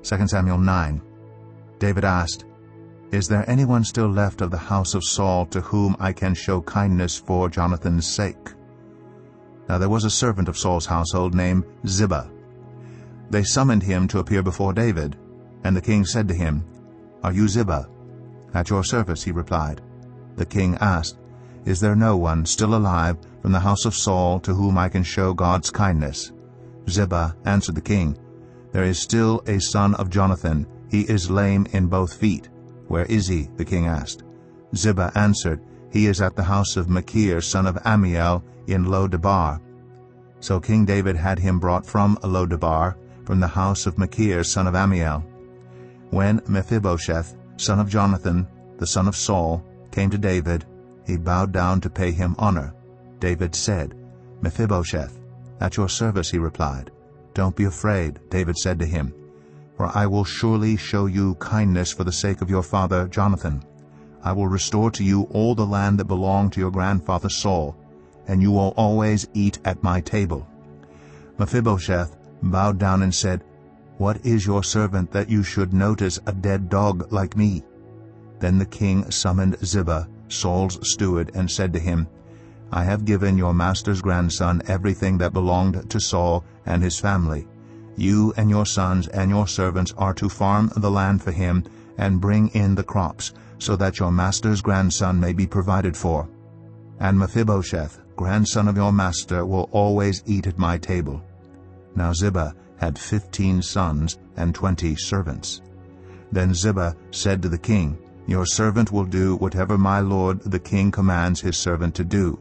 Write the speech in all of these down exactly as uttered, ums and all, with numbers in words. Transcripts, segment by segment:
Second Samuel nine. David asked, "Is there anyone still left of the house of Saul to whom I can show kindness for Jonathan's sake?" Now there was a servant of Saul's household named Ziba. They summoned him to appear before David, and the king said to him, "Are you Ziba?" "At your service," he replied. The king asked, "Is there no one still alive from the house of Saul to whom I can show God's kindness?" Ziba answered the king, "There is still a son of Jonathan. He is lame in both feet." "Where is he?" the king asked. Ziba answered, "He is at the house of Machir, son of Ammiel, in Lo-debar." So King David had him brought from Lo-debar, from the house of Machir, son of Ammiel. When Mephibosheth, son of Jonathan, the son of Saul, came to David, he bowed down to pay him honor. David said, "Mephibosheth." "At your service," he replied. "Don't be afraid," David said to him, "for I will surely show you kindness for the sake of your father Jonathan. I will restore to you all the land that belonged to your grandfather Saul, and you will always eat at my table." Mephibosheth bowed down and said, "What is your servant that you should notice a dead dog like me?" Then the king summoned Ziba, Saul's steward, and said to him, "I have given your master's grandson everything that belonged to Saul and his family. You and your sons and your servants are to farm the land for him and bring in the crops, so that your master's grandson may be provided for. And Mephibosheth, grandson of your master, will always eat at my table." Now Ziba had fifteen sons and twenty servants. Then Ziba said to the king, "Your servant will do whatever my lord the king commands his servant to do."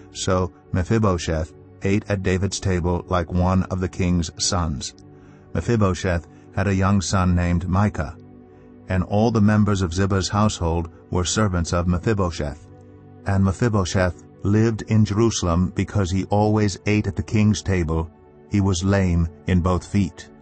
So Mephibosheth ate at David's table like one of the king's sons. Mephibosheth had a young son named Micah, and all the members of Ziba's household were servants of Mephibosheth. And Mephibosheth lived in Jerusalem because he always ate at the king's table. He was lame in both feet.